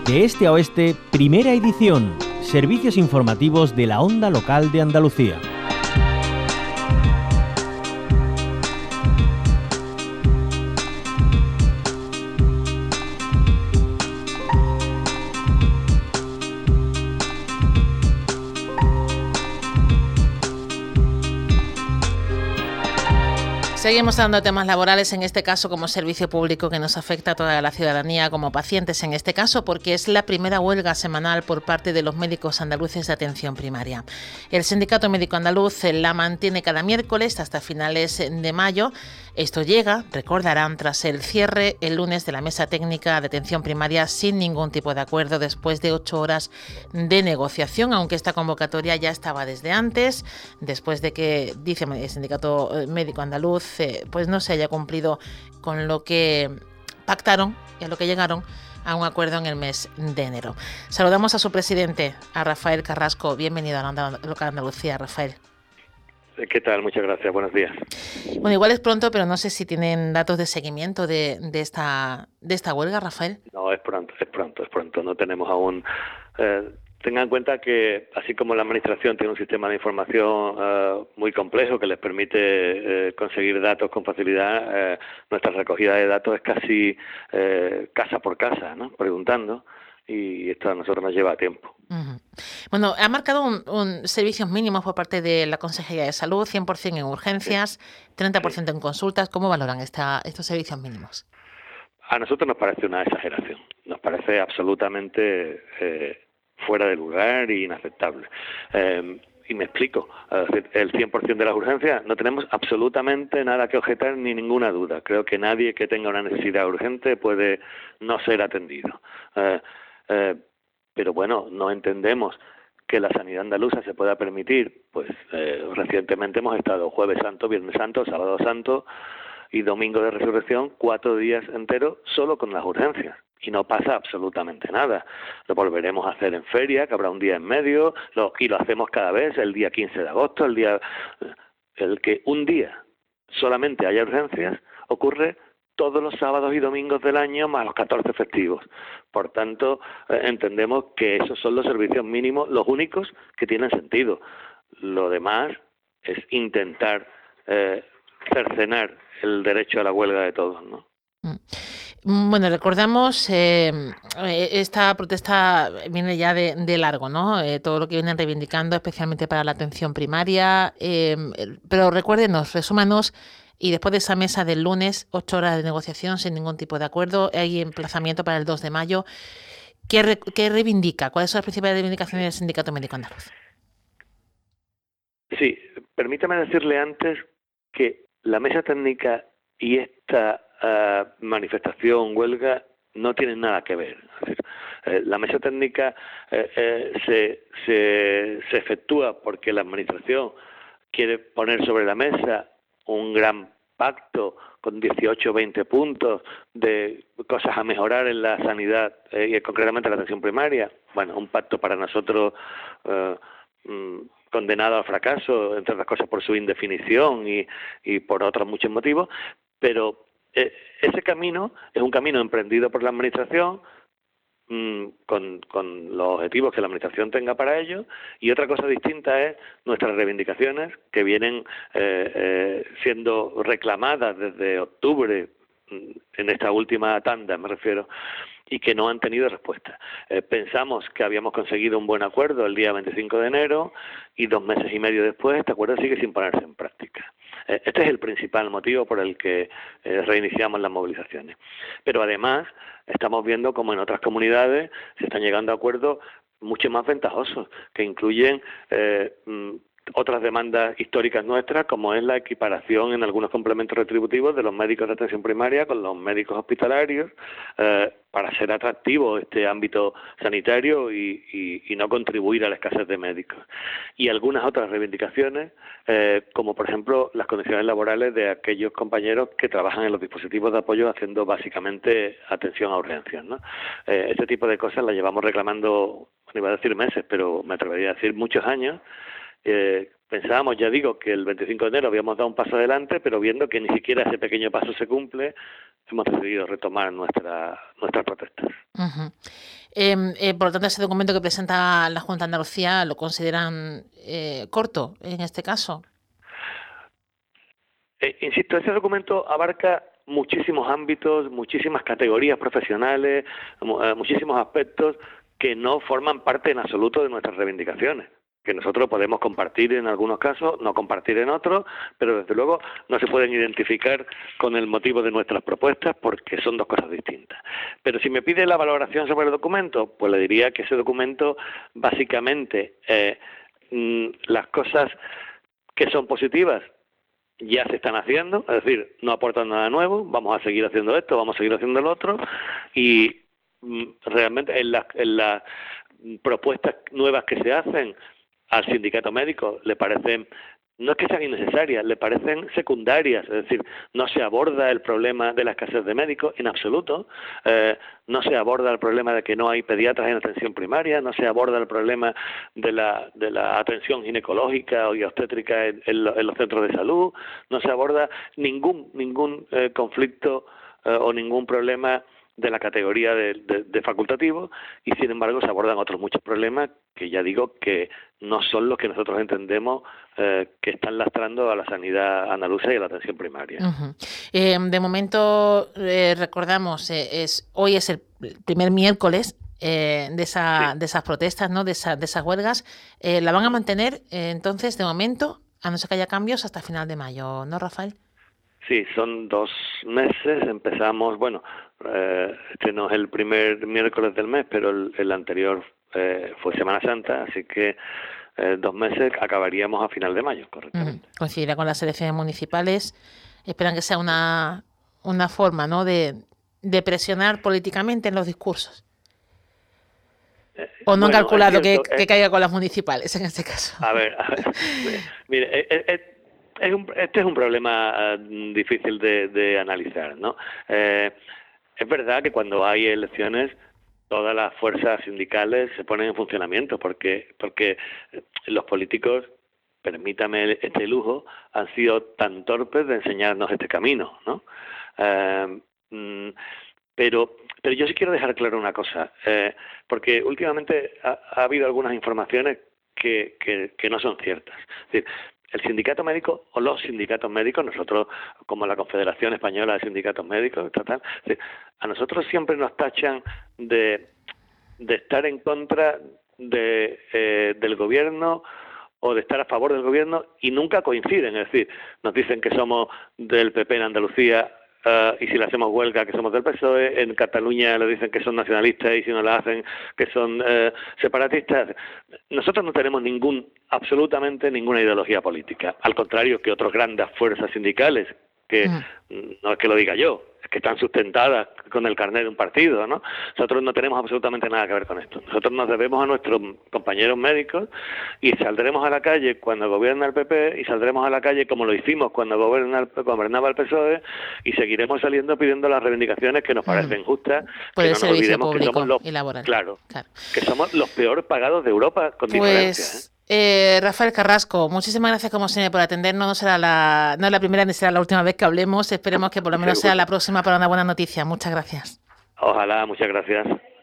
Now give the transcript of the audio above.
De este a oeste, primera edición. Servicios informativos de la Onda Local de Andalucía. Seguimos hablando de temas laborales, en este caso como servicio público que nos afecta a toda la ciudadanía, como pacientes en este caso, porque es la primera huelga semanal por parte de los médicos andaluces de atención primaria. El Sindicato Médico Andaluz la mantiene cada miércoles hasta finales de mayo. Esto llega, recordarán, tras el cierre el lunes de la mesa técnica de atención primaria sin ningún tipo de acuerdo después de 8 horas de negociación, aunque esta convocatoria ya estaba desde antes, después de que, dice el Sindicato Médico Andaluz, pues no se haya cumplido con lo que pactaron y a lo que llegaron a un acuerdo en el mes de enero. Saludamos a su presidente, a Rafael Carrasco. Bienvenido a la Onda Local Andalucía, Rafael. ¿Qué tal? Muchas gracias. Buenos días. Bueno, igual es pronto, pero no sé si tienen datos de seguimiento de esta huelga, Rafael. No, es pronto. No tenemos aún... Tengan en cuenta que, así como la Administración tiene un sistema de información muy complejo que les permite conseguir datos con facilidad, nuestra recogida de datos es casi casa por casa, ¿no? Preguntando, y esto a nosotros nos lleva tiempo. Uh-huh. Bueno, ha marcado un servicios mínimos por parte de la Consejería de Salud, 100% en urgencias, 30% en consultas. ¿Cómo valoran estos servicios mínimos? A nosotros nos parece una exageración, nos parece absolutamente fuera de lugar e inaceptable. Y me explico, el 100% de las urgencias no tenemos absolutamente nada que objetar ni ninguna duda. Creo que nadie que tenga una necesidad urgente puede no ser atendido. Pero bueno, no entendemos que la sanidad andaluza se pueda permitir, pues recientemente hemos estado Jueves Santo, Viernes Santo, Sábado Santo y Domingo de Resurrección, 4 días enteros solo con las urgencias. Y no pasa absolutamente nada. Lo volveremos a hacer en feria, que habrá un día en medio, y lo hacemos cada vez, el día 15 de agosto, el que un día solamente haya urgencias, ocurre todos los sábados y domingos del año, más los 14 festivos. Por tanto, entendemos que esos son los servicios mínimos, los únicos que tienen sentido. Lo demás es intentar cercenar el derecho a la huelga de todos, ¿no? Bueno, recordamos, esta protesta viene ya de largo, ¿no? Todo lo que vienen reivindicando, especialmente para la atención primaria. Pero recuérdenos, resúmanos, y después de esa mesa del lunes, 8 horas de negociación sin ningún tipo de acuerdo, hay emplazamiento para el 2 de mayo. ¿Qué reivindica? ¿Cuáles son las principales reivindicaciones del Sindicato Médico Andaluz? Sí, permítame decirle antes que la mesa técnica y esta manifestación, huelga, no tienen nada que ver. Es decir, la mesa técnica se efectúa porque la Administración quiere poner sobre la mesa un gran pacto con 18 o 20 puntos de cosas a mejorar en la sanidad y concretamente en la atención primaria. Bueno, un pacto para nosotros condenado al fracaso, entre otras cosas por su indefinición y por otros muchos motivos, pero ese camino es un camino emprendido por la Administración con los objetivos que la Administración tenga para ello, y otra cosa distinta es nuestras reivindicaciones que vienen siendo reclamadas desde octubre, en esta última tanda me refiero, y que no han tenido respuesta. Pensamos que habíamos conseguido un buen acuerdo el día 25 de enero y 2 meses y medio después este acuerdo sigue sin ponerse en práctica. Este es el principal motivo por el que reiniciamos las movilizaciones. Pero además estamos viendo como en otras comunidades se están llegando a acuerdos mucho más ventajosos, que incluyen otras demandas históricas nuestras, como es la equiparación en algunos complementos retributivos de los médicos de atención primaria con los médicos hospitalarios, para ser atractivo este ámbito sanitario y no contribuir a la escasez de médicos. Y algunas otras reivindicaciones, como por ejemplo las condiciones laborales de aquellos compañeros que trabajan en los dispositivos de apoyo haciendo básicamente atención a urgencias, ¿no? Este tipo de cosas las llevamos reclamando, no iba a decir meses, pero me atrevería a decir muchos años. Pensábamos, ya digo, que el 25 de enero habíamos dado un paso adelante, pero viendo que ni siquiera ese pequeño paso se cumple, hemos decidido retomar nuestras protestas. Uh-huh. Por lo tanto, ese documento que presenta la Junta de Andalucía lo consideran corto en este caso. Insisto, ese documento abarca muchísimos ámbitos, muchísimas categorías profesionales, muchísimos aspectos que no forman parte en absoluto de nuestras reivindicaciones, que nosotros podemos compartir en algunos casos, no compartir en otros, pero desde luego no se pueden identificar con el motivo de nuestras propuestas porque son dos cosas distintas. Pero si me pide la valoración sobre el documento, pues le diría que ese documento básicamente las cosas que son positivas ya se están haciendo, es decir, no aportan nada nuevo, vamos a seguir haciendo esto, vamos a seguir haciendo lo otro, y realmente en las propuestas nuevas que se hacen al sindicato médico le parecen, no es que sean innecesarias, le parecen secundarias, es decir, no se aborda el problema de la escasez de médicos en absoluto, no se aborda el problema de que no hay pediatras en atención primaria, no se aborda el problema de la atención ginecológica y obstétrica en los centros de salud, no se aborda ningún conflicto o ningún problema de la categoría de facultativo, y sin embargo se abordan otros muchos problemas que ya digo que no son los que nosotros entendemos que están lastrando a la sanidad andaluza y a la atención primaria. Uh-huh. De momento, recordamos, hoy es el primer miércoles de esas protestas, ¿no? de esas huelgas. ¿La van a mantener entonces de momento, a no ser que haya cambios, hasta final de mayo, ¿no, Rafael? Sí, son 2 meses, empezamos, este no es el primer miércoles del mes, pero el anterior fue Semana Santa, así que 2 meses acabaríamos a final de mayo, correctamente. Coincidirá con las elecciones municipales, esperan que sea una forma, ¿no?, de presionar políticamente en los discursos. ¿O no han calculado que caiga con las municipales en este caso? A ver, mire, este es un problema difícil de analizar, ¿no? Es verdad que cuando hay elecciones todas las fuerzas sindicales se ponen en funcionamiento porque los políticos, permítame este lujo, han sido tan torpes de enseñarnos este camino, ¿no? Pero yo sí quiero dejar claro una cosa, porque últimamente ha habido algunas informaciones que no son ciertas. Es decir, el sindicato médico o los sindicatos médicos, nosotros como la Confederación Española de Sindicatos Médicos, a nosotros siempre nos tachan de estar en contra del gobierno o de estar a favor del gobierno y nunca coinciden, es decir, nos dicen que somos del PP en Andalucía y si le hacemos huelga que somos del PSOE, en Cataluña le dicen que son nacionalistas y si no la hacen que son separatistas. Nosotros no tenemos absolutamente ninguna ideología política, al contrario que otras grandes fuerzas sindicales, que no es que lo diga yo, es que están sustentadas con el carnet de un partido, ¿no? Nosotros no tenemos absolutamente nada que ver con esto. Nosotros nos debemos a nuestros compañeros médicos y saldremos a la calle cuando gobierna el PP y saldremos a la calle como lo hicimos cuando gobernaba el PSOE y seguiremos saliendo pidiendo las reivindicaciones que nos parecen justas, por que el no nos servicio olvidemos público que somos y laboral. Claro, que somos los peores pagados de Europa con diferencia, Rafael Carrasco, muchísimas gracias como siempre por atendernos. No es la primera ni será la última vez que hablemos. Esperemos que por lo menos sea la próxima para una buena noticia. Muchas gracias. Ojalá, muchas gracias.